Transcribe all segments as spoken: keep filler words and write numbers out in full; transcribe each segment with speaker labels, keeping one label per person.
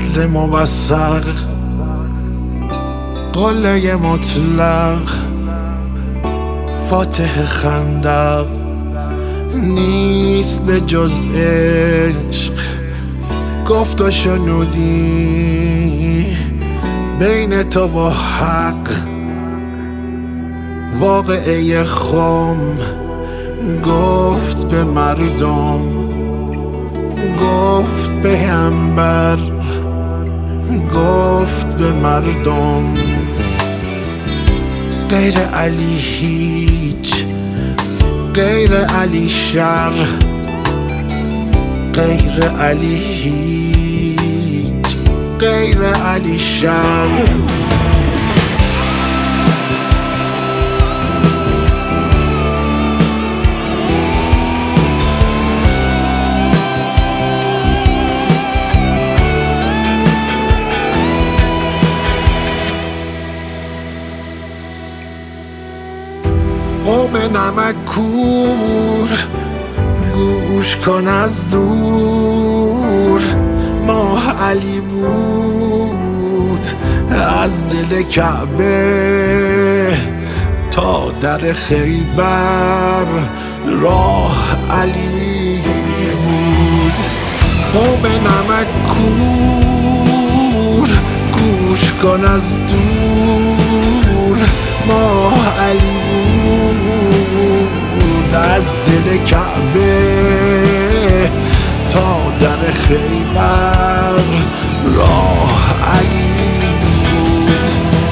Speaker 1: عدل موثق، قله مطلق، فاتح خندق، نیست به جز عشق گفت و شنودی بین تو با حق. واقعه خم گفت به مردم، گفت به انبر، گفت به مردم. غیر علی هیچ، غیر علی شر، غیر علی هیچ، غیر علی شر. قوم نمک کور گوش کن از دور، ماه علی بود از دل کعبه تا در خیبر راه علی بود. قوم نمک کور گوش کن از دور، ماه علی بود از دل کعبه تا در خیبر راه علی بود.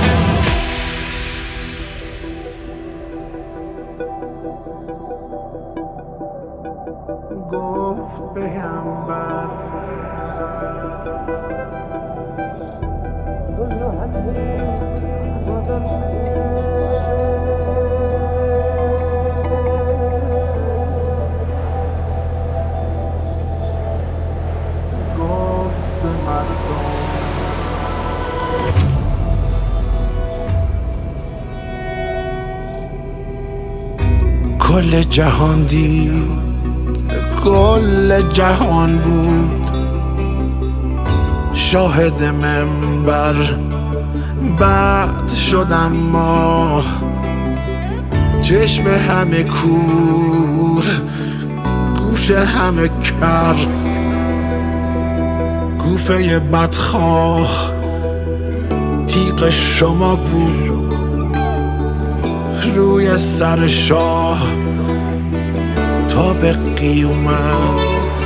Speaker 1: گفت پیامبر کل جهان دید، کل جهان بود شاهد منبر. بعد شدم ما چشم همه کور، گوش همه کر، گوفه بدخواه تیغ شما بود روی سر شاه تا به قیامت.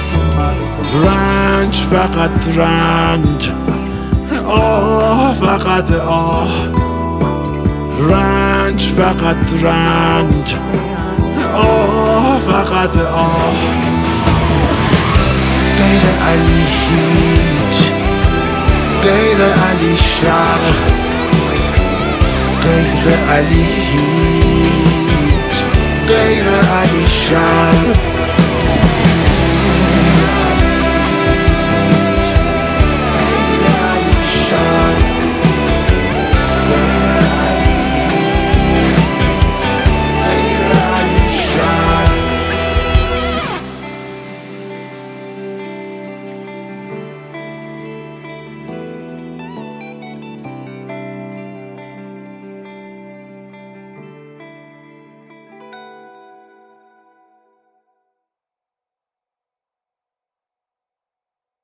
Speaker 1: رنج فقط رنج، آه فقط آه، رنج فقط رنج، آه فقط آه. غیر علی هیچ، غیر علی شر، غیر علی هیچ، غیر علی شر.